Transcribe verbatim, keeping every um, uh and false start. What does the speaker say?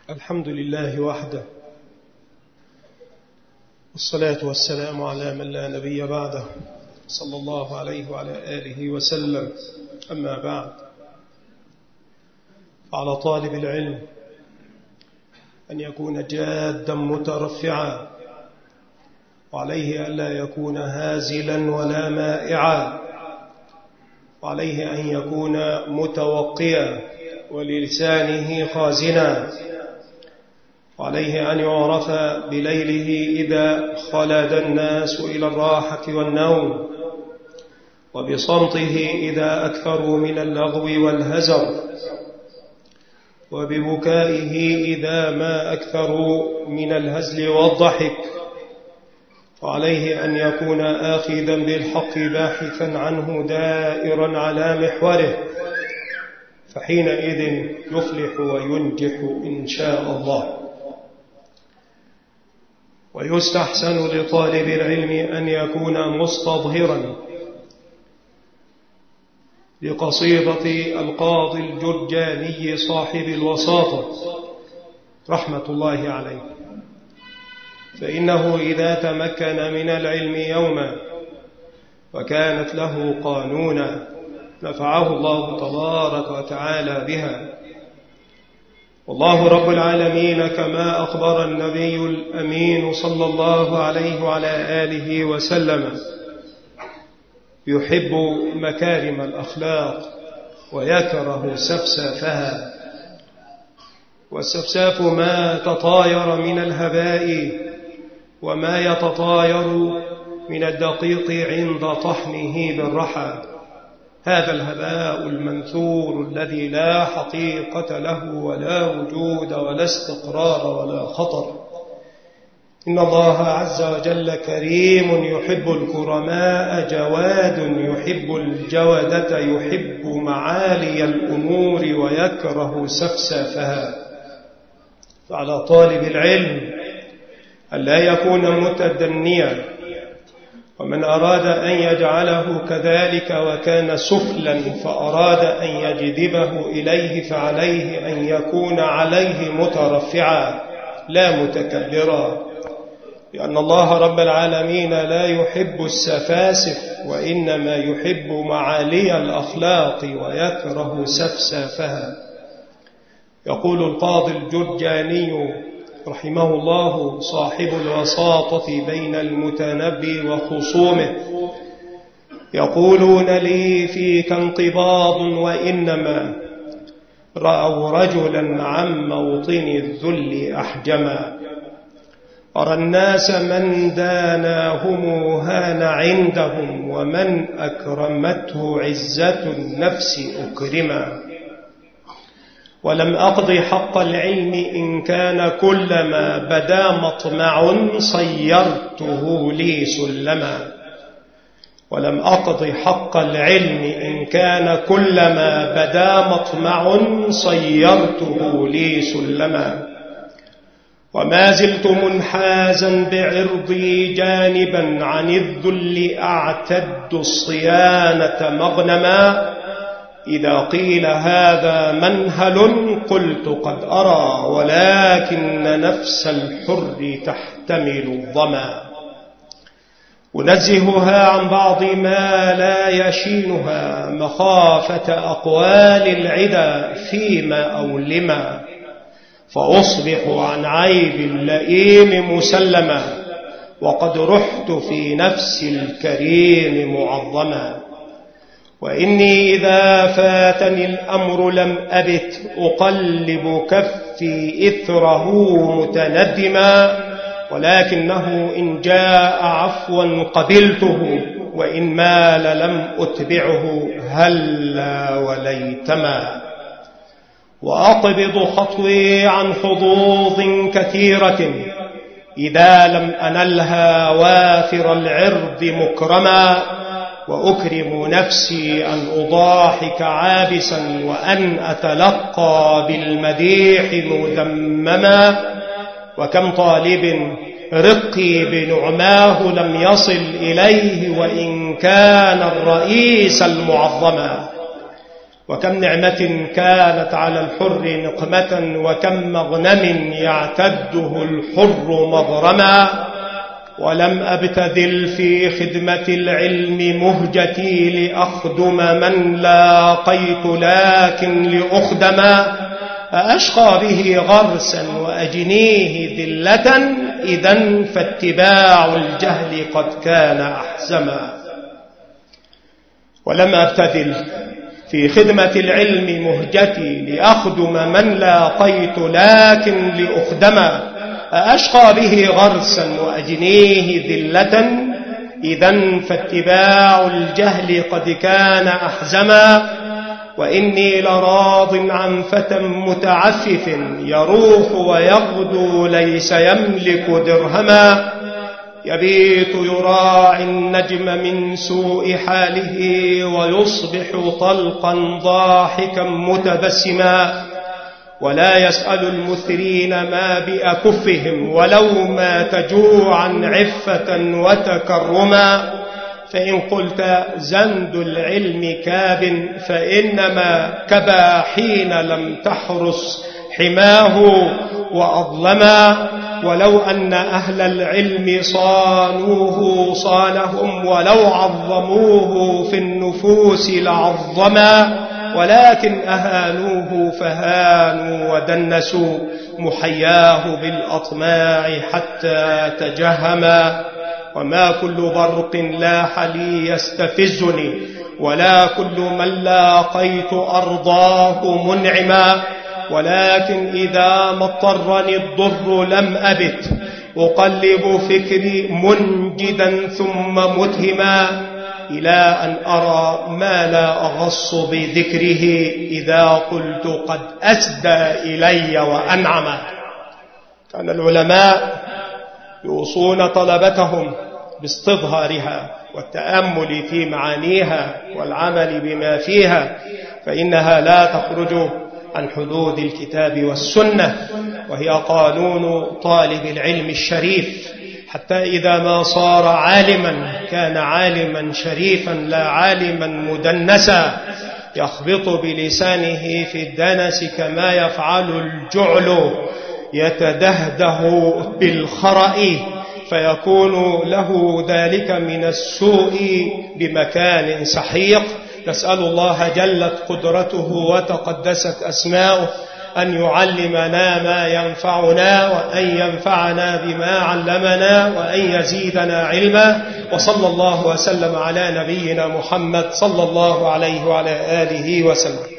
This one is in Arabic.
الحمد لله وحده، والصلاة والسلام على من لا نبي بعده، صلى الله عليه وعلى آله وسلم. أما بعد، فعلى طالب العلم أن يكون جادا مترفعا، وعليه ألا يكون هازلا ولا مائعا، وعليه أن يكون متوقيا ولسانه خازنا، وعليه أن يعرف بليله إذا خلد الناس إلى الراحة والنوم، وبصمته إذا أكثروا من اللغو والهزر، وببكائه إذا ما أكثروا من الهزل والضحك. وعليه أن يكون آخذا بالحق باحثا عنه دائرا على محوره، فحينئذ يفلح وينجح إن شاء الله. ويستحسن لطالب العلم أن يكون مستظهرا لقصيدة القاضي الجرجاني صاحب الوساطة رحمة الله عليه، فإنه إذا تمكن من العلم يوما وكانت له قانونا نفعه الله تبارك وتعالى بها. والله رب العالمين كما أخبر النبي الأمين صلى الله عليه وعلى آله وسلم يحب مكارم الأخلاق ويكره سفسافها، والسفساف ما تطاير من الهباء وما يتطاير من الدقيق عند طحنه بالرحى. هذا الهباء المنثور الذي لا حقيقة له ولا وجود ولا استقرار ولا خطر. إن الله عز وجل كريم يحب الكرماء، جواد يحب الجودة، يحب معالي الأمور ويكره سفسافها. فعلى طالب العلم ألا يكون متدنيا، ومن أراد أن يجعله كذلك وكان سفلا فأراد أن يجذبه إليه فعليه أن يكون عليه مترفعا لا متكبرا، لأن الله رب العالمين لا يحب السفاسف وإنما يحب معالي الأخلاق ويكره سفسافها. يقول القاضي الجرجاني رحمه الله صاحب الوساطة بين المتنبي وخصومه: يقولون لي فيك انقباض وإنما رأوا رجلا عن موطن الذل أحجما، أرى الناس من داناهم هان عندهم، ومن أكرمته عزة النفس أكرما. ولم أقض حق العلم إن كان كلما بدا مطمع صيرته لي سلما. ولم أقض حق العلم إن كان كلما بدا مطمع صيرته لي سلما. وما زلت منحازا بعرضي جانبا عن الذل أعتد الصيانة مغنما. إذا قيل هذا منهل قلت قد أرى، ولكن نفس الحر تحتمل الظما. أنزهها عن بعض ما لا يشينها مخافة أقوال العدا فيما أولما، فأصبح عن عيب اللئيم مسلما، وقد رحت في نفس الكريم معظما. وإني إذا فاتني الأمر لم أبت أقلب كفي إثره متندما، ولكنه إن جاء عفوا قبلته، وإن مال لم أتبعه هلا وليتما. وأقبض خطوي عن حظوظ كثيرة إذا لم أنلها وافر العرض مكرما، وأكرم نفسي أن أضاحك عابسا وأن أتلقى بالمديح مذمما. وكم طالب رقي بنعماه لم يصل إليه وإن كان الرئيس المعظما. وكم نعمة كانت على الحر نقمة، وكم مغنم يعتده الحر مغرما. ولم أبتذل في خدمة العلم مهجتي لأخدم من لاقيت لكن لأخدما. أشقى به غرسا وأجنيه ذلة، إذن فاتباع الجهل قد كان أحزما. ولم أبتذل في خدمة العلم مهجتي لأخدم من لاقيت لكن لأخدما. أشقى به غرسا وأجنيه ذلة، إذن فاتباع الجهل قد كان أحزما. وإني لراض عن فتى متعفف يروح ويغدو ليس يملك درهما. يبيت يراعي النجم من سوء حاله، ويصبح طلقا ضاحكا متبسما. ولا يسأل المثرين ما بأكفهم، ولو مات جوعا عفة وتكرما. فإن قلت زند العلم كاب، فإنما كبا حين لم تحرس حماه وأظلما. ولو أن أهل العلم صانوه صانهم، ولو عظموه في النفوس لعظما. ولكن أهانوه فهانوا ودنسوا محياه بالأطماع حتى تجهما. وما كل برق لاح لي يستفزني، ولا كل من لاقيت أرضاه منعما. ولكن إذا ما اضطرني الضر لم أبت أقلب فكري منجدا ثم متهما، إلى أن أرى ما لا أغص بذكره إذا قلت قد أسدى إلي وأنعما. كان العلماء يوصون طلبتهم باستظهارها والتأمل في معانيها والعمل بما فيها، فإنها لا تخرج عن حدود الكتاب والسنة، وهي قانون طالب العلم الشريف، حتى إذا ما صار عالما كان عالما شريفا لا عالما مدنسا يخبط بلسانه في الدنس كما يفعل الجعل يتدهده بالخرأ، فيكون له ذلك من السوء بمكان سحيق. نسأل الله جلت قدرته وتقدست أسماؤه أن يعلمنا ما ينفعنا، وأن ينفعنا بما علمنا، وأن يزيدنا علما. وصلى الله وسلم على نبينا محمد صلى الله عليه وعلى آله وسلم.